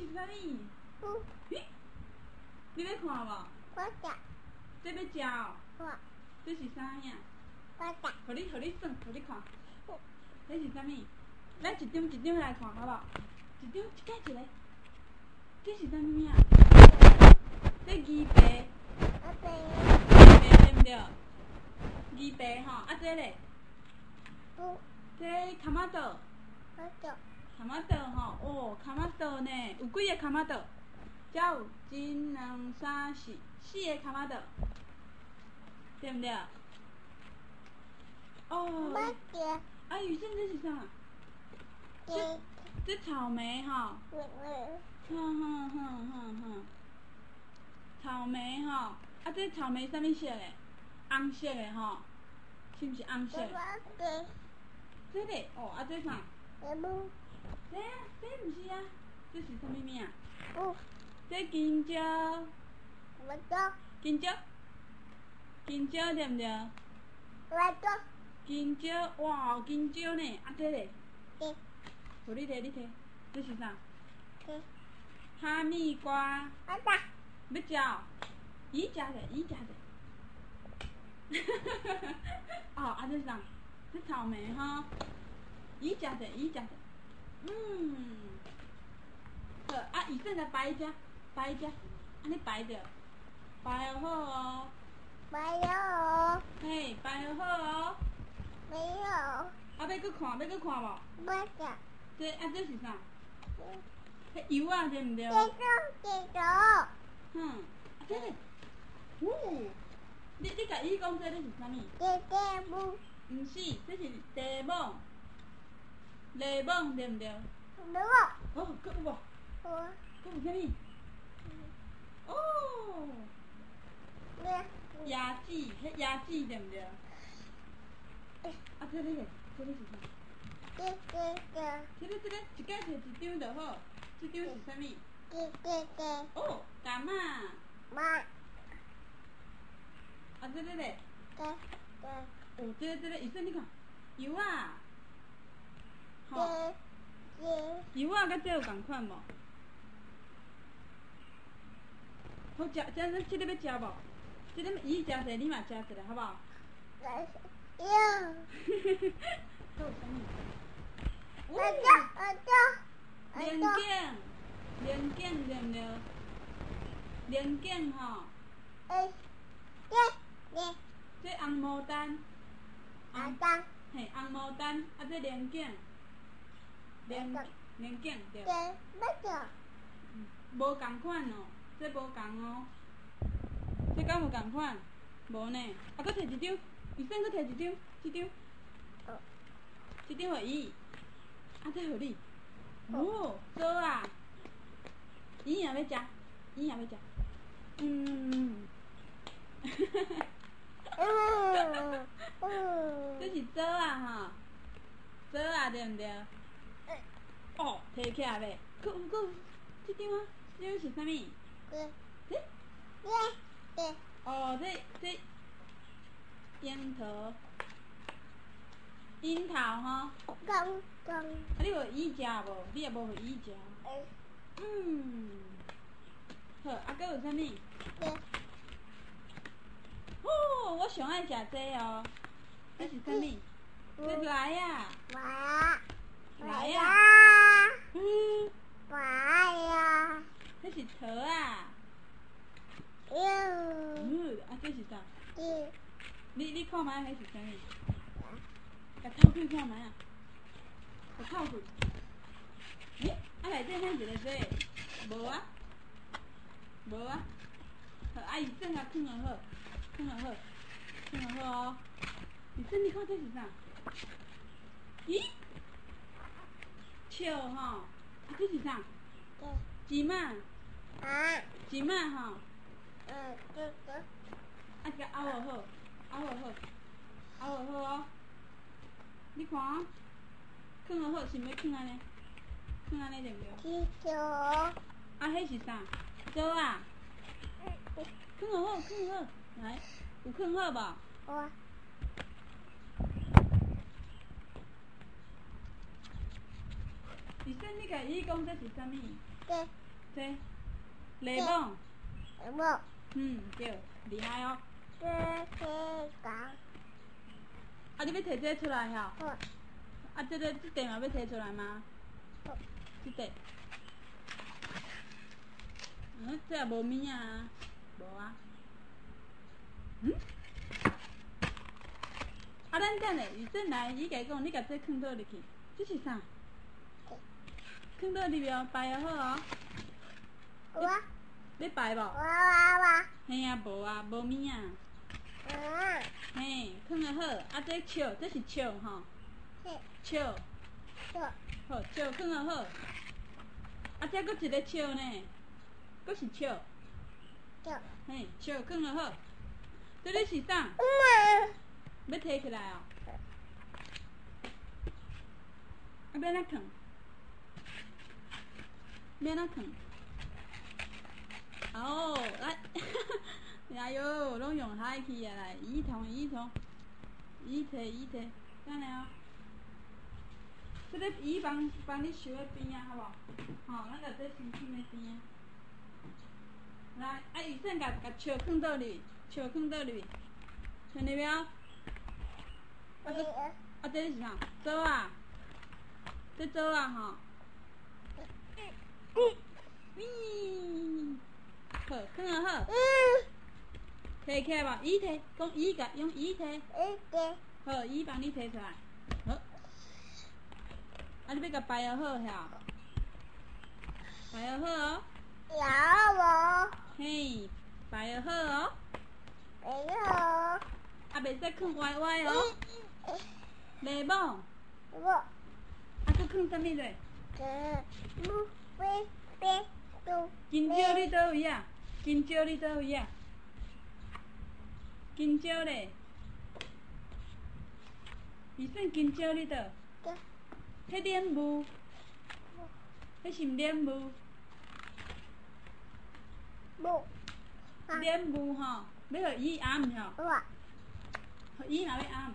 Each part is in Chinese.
是啥物？咦？你要看无？ 我食。 这要食哦？ 我。 这是啥影？ 我食。 互你算，互你看。这是啥物？咱一张一张来看，好无？一张一个一个。这是啥物啊？这鱼白。鱼白对毋对？鱼白吼，啊这咧？这卡马豆。卡马豆吼，哦，卡马豆呢？有几个卡马豆？才有一、二、三、四个卡马豆，对毋对？哦。啊，雨生这是啥？这草莓吼。草莓吼，啊这草莓啥物色的？红色的吼，是毋是红色的？这个哦，啊这啥？这啊，这毋是啊，这是啥物物啊？这香蕉。香蕉。香蕉对毋对？香蕉，哇，香蕉呢？啊这咧？互你摕，这是啥？哈密瓜。要食哦？伊食者。哦，啊这啥？这草莓吼，伊食者。好，啊，医生来摆一只，安尼摆着，摆好哦。嘿，摆好哦。啊，要搁看无？这啊，这是啥？迄油啊，对毋对？啊，这个，你甲伊讲这是啥物？毋是，这是茶某，对毋对？哦，搁有无？搁有啥物？哦。椰子，迄椰子对毋对？啊，这个是啥？这个，一家摕一张就好。这张是啥物？哦，柑仔。啊，这个咧？哦，这个，医生你看，油啊。吼。油啊，甲这有共款无？好食，这个要食无？这个伊食者，你嘛食一个，好不好？还有啥物？莲藕对毋对？莲藕吼。这红毛丹。嘿，红毛丹，啊这莲藕。莲藕对。无共款哦，这无共哦。这敢有共款？无呢。啊，搁摕一张，医生搁摕一张，这张。这张互伊。啊，这互你。哦，枣啊。伊也要食。这是枣啊吼，枣啊对毋对？哦，摕起来袂？搁有，这张啊，这张是啥物？哦，这樱桃吼。啊，你有伊食无？你也无互伊食。好，啊，搁有啥物？哦，我上爱食这哦。这是啥物？这来啊。来啊。这是桃啊。啊，这是啥？你看卖，迄是啥物？甲透开看卖啊。甲透开。咦？啊，内底哪一个这？无啊。好，啊，医生甲放好，哦。医生，你看这是啥？咦？笑吼，啊，这是啥？芝麻。芝麻吼。啊，甲熬好哦。你看哦，放好是毋要放安尼？放安尼对毋对？啊，迄是啥？枣啊。放好，来，有放好无？医生，你甲伊讲这是啥物？ 这雷梦。雷梦。对，厉害哦。啊，你要摕这出来吼？好。啊，这块嘛要摕出来吗？好。这块。这也无物啊。无啊。啊，咱等下，伊转来，伊甲讲，你甲这放倒入去，这是啥？放倒入去哦，摆好哦。有啊。要摆无？有啊。嘿啊，无啊，无物啊。嘿，放得好，啊，这笑，这是笑吼。笑。好，笑放得好。啊，这搁一个笑呢，搁是笑。嘿，笑放得好。这个是啥？要摕起来哦。啊，要哪放？要哪放？哦，来，哎哟，拢用海去啊！来，一桶，伊摕，等下哦。这个伊帮你收在边啊，好无？吼，咱甲这先放在边啊。来，啊，医生甲笑放倒入，笑放倒入，听到没有？啊，这是啥？枣啊？这枣啊吼。好，放啊好。摕起来无？伊摕，讲伊甲用伊摕。好，伊帮你摕出来。好。啊，你要甲摆好遐。摆好哦。有无？嘿，摆好哦。摆好。啊，袂使放歪歪哦。袂无？无。啊，搁放啥物落？金蕉你倒位啊？金蕉你倒位啊？金蕉咧？伊算金蕉你倒？迄莲雾？迄是毋莲雾？无。莲雾吼，要互伊暗吼。互伊嘛要暗。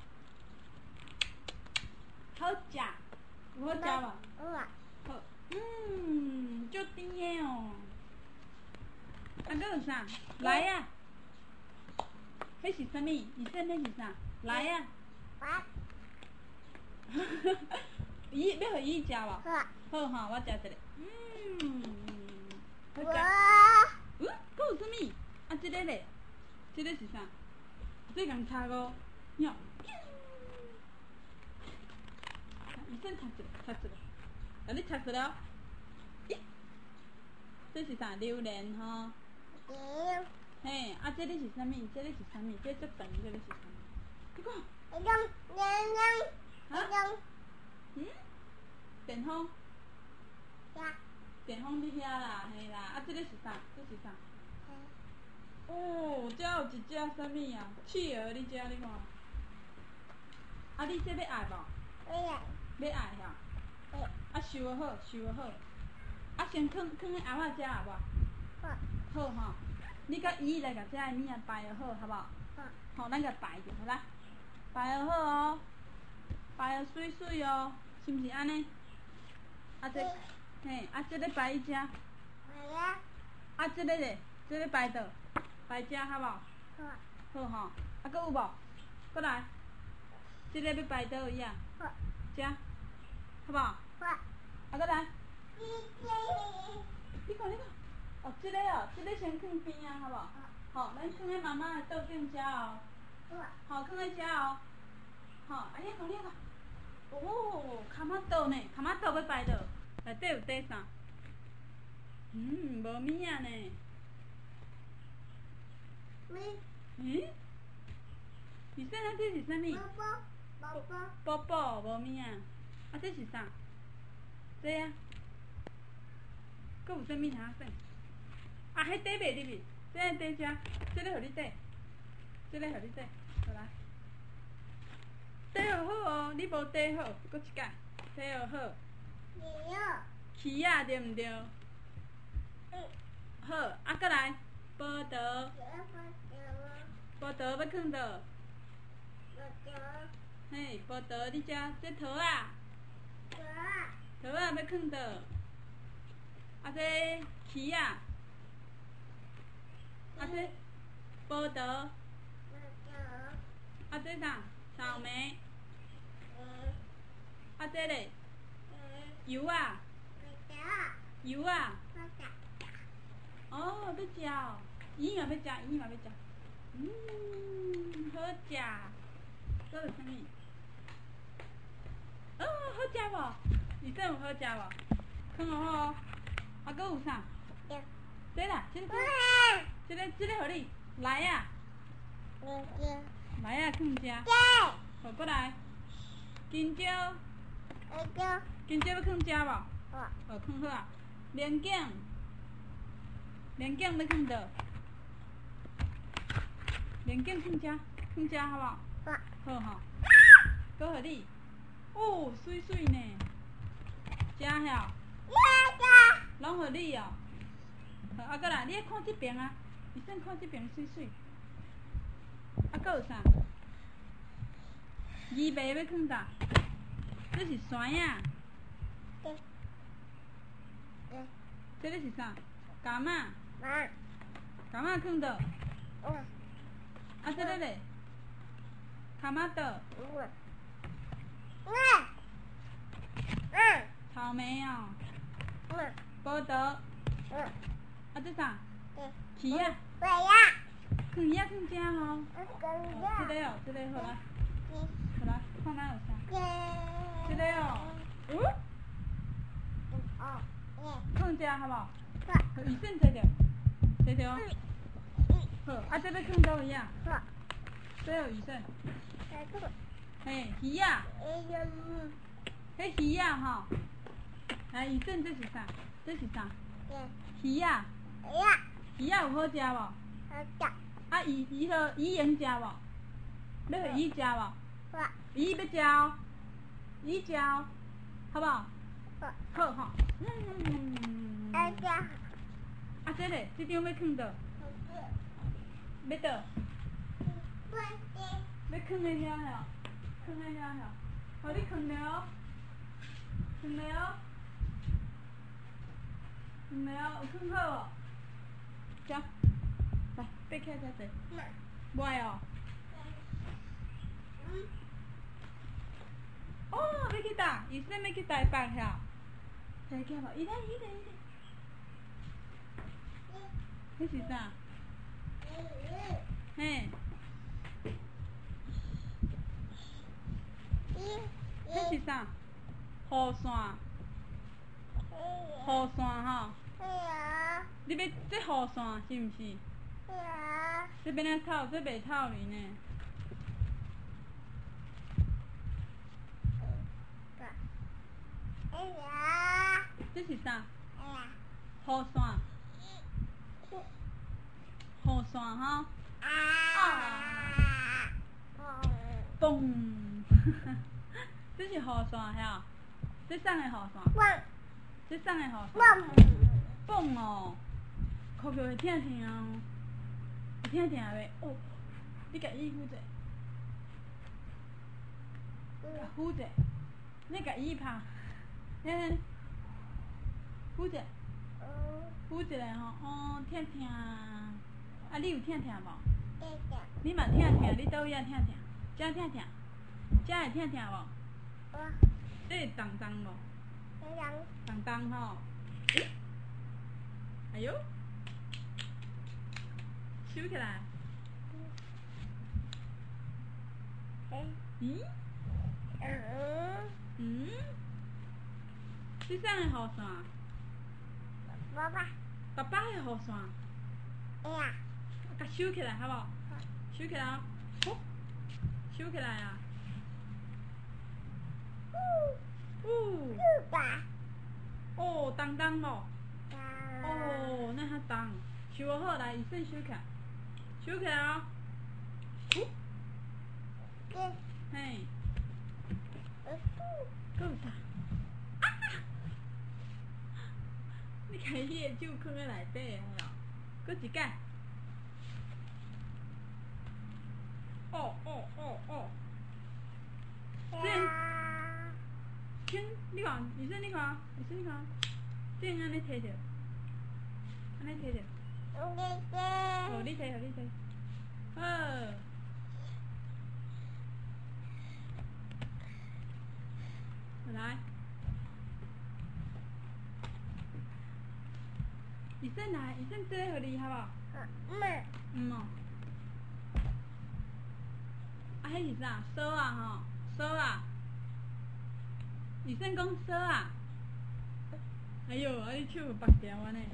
好食，有好食无？好。足甜的哦。啊，搁有啥？来啊！迄是啥物？医生，迄是啥？来啊！伊要互伊食无？好吼，我食一个。好食。搁有啥物？啊，这个咧？这个是啥？这共插哦，鸟。医生插一个，啊，你插一个。这是啥？榴莲吼。嘿，啊，这个是啥物？这个是啥物？这足长，这个是啥物？你看。电风。电风伫遐啦，嘿啦，啊，这个是啥？这是啥？哦，这有一只啥物啊？企鹅，你食你看。啊，你这要爱无？要爱遐。啊，收好。啊，先放咧鸭仔遮好无？好吼。你甲伊来甲遮个物仔摆好，好无？好，咱甲摆着，好啦。摆好哦，摆水水哦，是毋是安尼？啊这，嘿，啊这个摆伊遮。啊这个咧，这个摆倒，摆遮好无？好吼，啊搁有无？搁来，这个要摆倒位啊？遮，好无？啊搁来。你看，哦，这个哦，这个先放边啊，好无？好，咱放在妈妈的桌顶遮哦。好，放在遮哦。好，啊你看。哦，卡马豆呢？卡马豆要摆倒，内底有底啥？无物啊呢。医生啊，这是啥物？宝宝，无物啊。啊，这是啥？这啊。搁有啥物通说？啊，迄底袂入去，这个底遮，这个互你底，好来。底好好哦，你无底好，搁一摆，底好好。鱼啊，对毋对？好，啊，搁来，报道要放倒？嘿，报道你遮，这桃啊。桃啊要放倒？ 啊这鱼啊，啊这葡萄，啊这啥？草莓，啊这嘞？油啊？油啊？哦，要食哦，鱼嘛要食，鱼嘛要食。好食。搁有啥物？哦，好食无？医生有好食无？放好好。啊，搁有啥？这啦，这个互你，来啊！来啊，放遮。好，过来。香蕉。香蕉要放遮无？好，放好啊。莲藕。莲藕要放倒？莲藕放遮好无？好吼。搁互你。哦，水水呢。食晓。拢互你哦。好，啊，过来，你看这边啊，医生看这边水水。啊，搁有啥？鱼糜要放倒？这是山啊。这个是啥？柑仔。柑仔放倒？啊，这个嘞？卡玛豆。草莓哦。葡萄。啊，这啥？鱼啊。放鱼啊，放遮吼。这个哦，这个好来。好来，看哪有啥？这个哦。放遮好无？好，医生坐着，坐着哦。好，啊，这要放倒位啊？这有医生。嘿，鱼啊。迄鱼啊吼。来，医生这是啥？这是啥？鱼啊。鱼啊有好食无？啊，鱼用食无？要互鱼食无？鱼要食哦。鱼食哦，好无？好吼。啊，这嘞，这张要放倒？要倒？要放在遐吼，放在遐吼，互你放了哦，放了哦，放了哦，有放好无？走，来，爬起来才坐。袂哦。哦，要去倒？医生要去台北遐？会记无？伊咧。迄是啥？嘿。迄是啥？雨伞。雨伞吼。你要这雨伞是毋是？这要哪透？这袂透去呢。这是啥？雨伞。雨伞吼。嘣！这是雨伞晓？这送的雨伞。这送的雨伞。嘣哦！哭叫会疼疼哦，会疼疼袂？哦，你甲伊扶者，甲扶者，你甲伊拍，扶者，扶一下吼，哦，疼疼。啊，你有疼疼无？你嘛疼疼，你倒位啊疼疼？遮疼疼？遮会疼疼无？这会重重无？重重吼。哎呦！收起来。这啥的雨伞？爸爸的雨伞。甲收起来好无？收起来哦。好，收起来啊。哦，重重无？哦，那较重，收好来，医生收起来，收起来哦。嘿。搁有啥？你家迄个手放在内底的嘿哦，搁一摆。这，你看，医生你看，这样安尼摕着。 安尼摕着。哦，你摕，互你摕。好。来。医生来，医生这个互你好无？哦。啊，迄是啥？锁啊吼，锁啊。医生讲锁啊。哎呦，啊你手绑条安尼。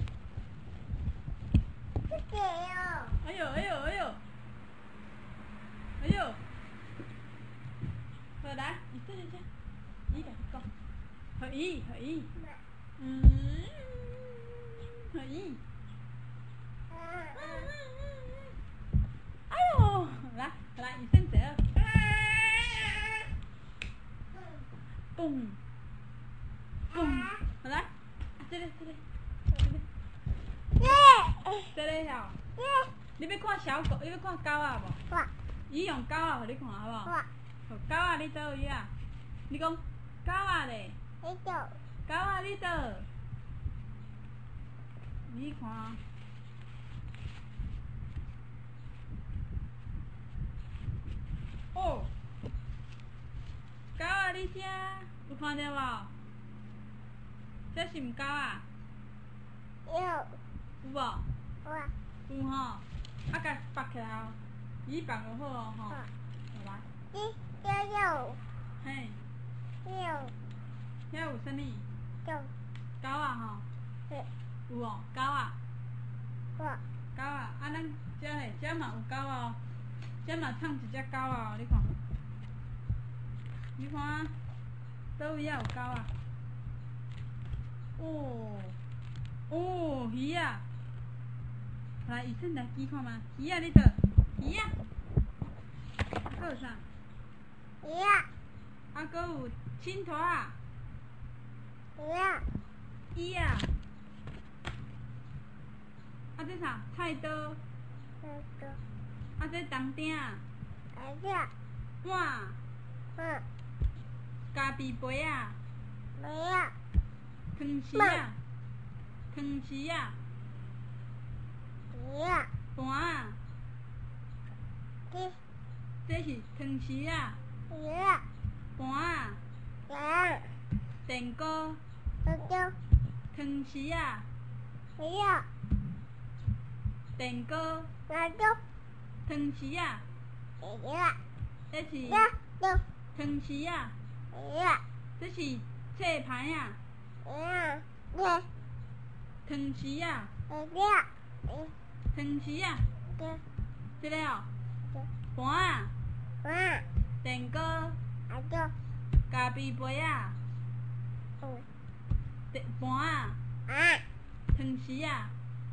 哎呦哎呦哎呦！哎呦！好来，医生来遮，伊甲你讲，互伊，互伊。互伊。哎呦，来来，医生坐好。嘣嘣，好来，这个。这个晓？你要看小狗，你要看狗仔无？伊用狗仔互你看好无？好，狗仔你倒位啊？你讲狗仔咧？狗仔你倒？你看。哦，狗仔你遮有看到无？这是毋狗仔？有无？有吼，啊，甲绑起来哦，伊绑就好哦吼。来。嘿。遐有啥物？狗仔吼。有哦，狗仔。狗仔，啊，咱遮嘞，遮嘛有狗仔哦，遮嘛藏一只狗仔哦，你看。你看，倒位啊有狗仔？哦，鱼啊！来，医生来举看嘛，鱼啊，你倒？鱼啊！啊，搁有啥？啊，搁有青头啊！鱼啊！啊，这啥？菜刀。啊，这铜鼎。碗。咖啡杯啊。汤匙啊。盘啊。这是汤匙啊。盘啊。电锅。汤匙啊。电锅。汤匙啊。这是汤匙啊。这是切盘啊。汤匙啊。汤匙啊。这个哦。盘啊。电锅。咖啡杯啊。盘啊。汤匙啊。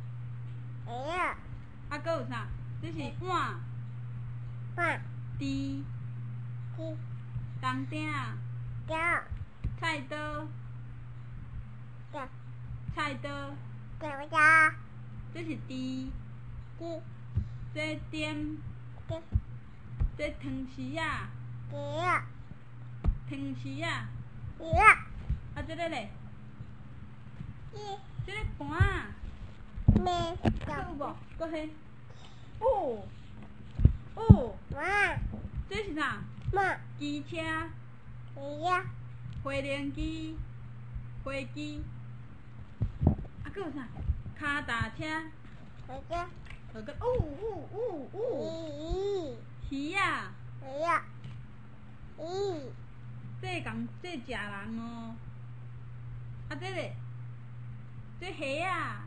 啊，搁有啥？这是碗。箸。铜鼎。菜刀。这是箸。这点。这汤匙啊。啊，这个嘞？这个盘啊。搁有无？搁迄？哦。这是啥？机车。飞轮机。飞机。啊，搁有啥？脚踏车。鱼啊。这食人哦。啊，这个。这虾啊。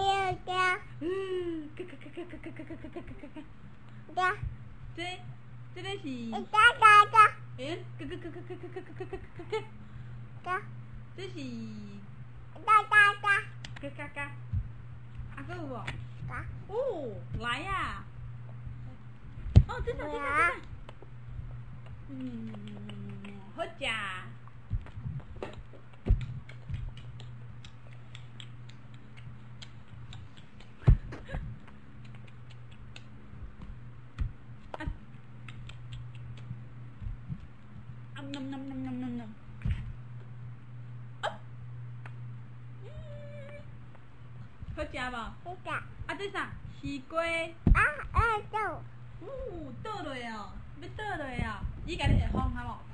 这个是。这是。啊，搁有无？来啊！哦，这个。好食。好食无？ 这啥？西瓜。 倒。 倒落哦，要倒落哦，伊家己会风好无？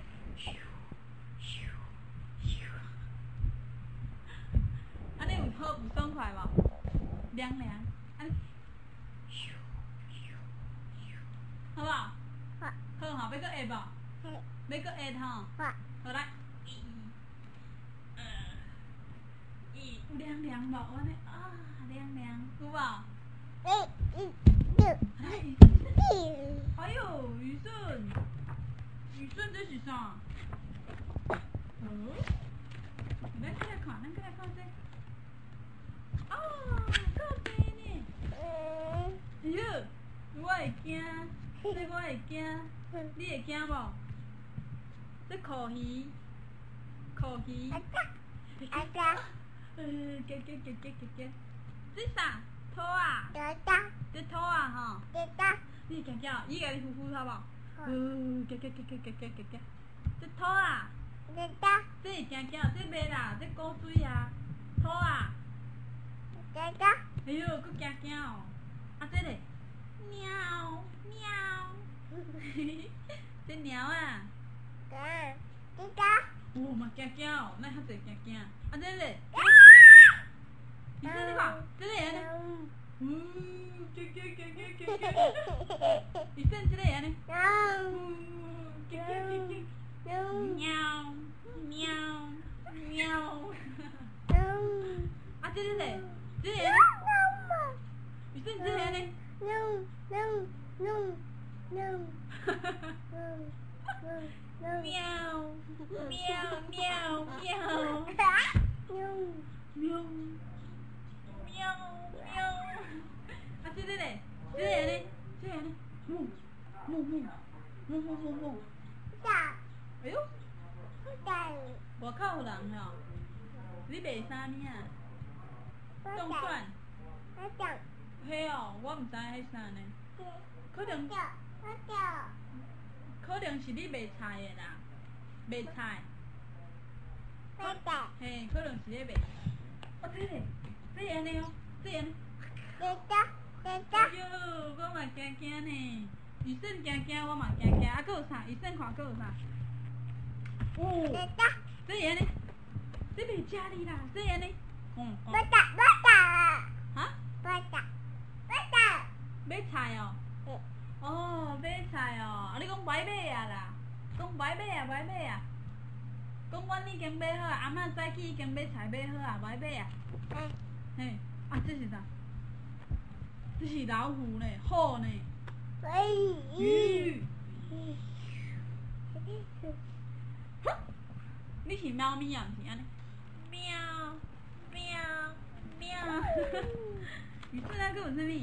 安尼有好有爽快无？凉凉，安尼，好无？好。好吼，要搁下无？要搁下吼？好来。有凉凉无？安尼啊，凉凉，有无？哎呦，雨顺，这是啥？咱过来看，这。哦，够多呢。哎呦，我会惊，这我会惊，你会惊无？这烤鱼。夹。这啥？土啊？这土啊吼？你夹，伊家己呼好无？夹。这土啊？这是夹，这袂啦，这古水啊，土啊。哎呦，搁夹哦！啊，这嘞？喵。这猫啊？嘛夹哦，哪遐济夹？啊，这嘞？你说你看，这个安尼。夹。你说这个安尼。喵。啊，这个嘞？这个安尼。你说这个安尼。喵。啊，这个嘞？这个安尼。母。哎呦！外口有人吼，你卖啥物啊？冻蒜。嘿哦，我毋知迄啥呢。可能是你卖菜的啦，卖菜。嘿，可能是咧卖。哦，这安尼哦，这安尼。哎呦，我嘛惊呢。雨顺惊，我嘛惊，啊，搁有啥？雨顺看搁有啥？这安尼，这袂食你啦，这安尼。哈？买菜哦。哦，买菜哦，啊，你讲买啊啦？讲买啊？讲阮已经买好啊，阿嬷早起已经买菜买好啊，买啊。嘿，啊，这是啥？这是老虎呢，虎呢。你是猫咪啊？毋是安尼？喵。雨顺啊，搁有啥物？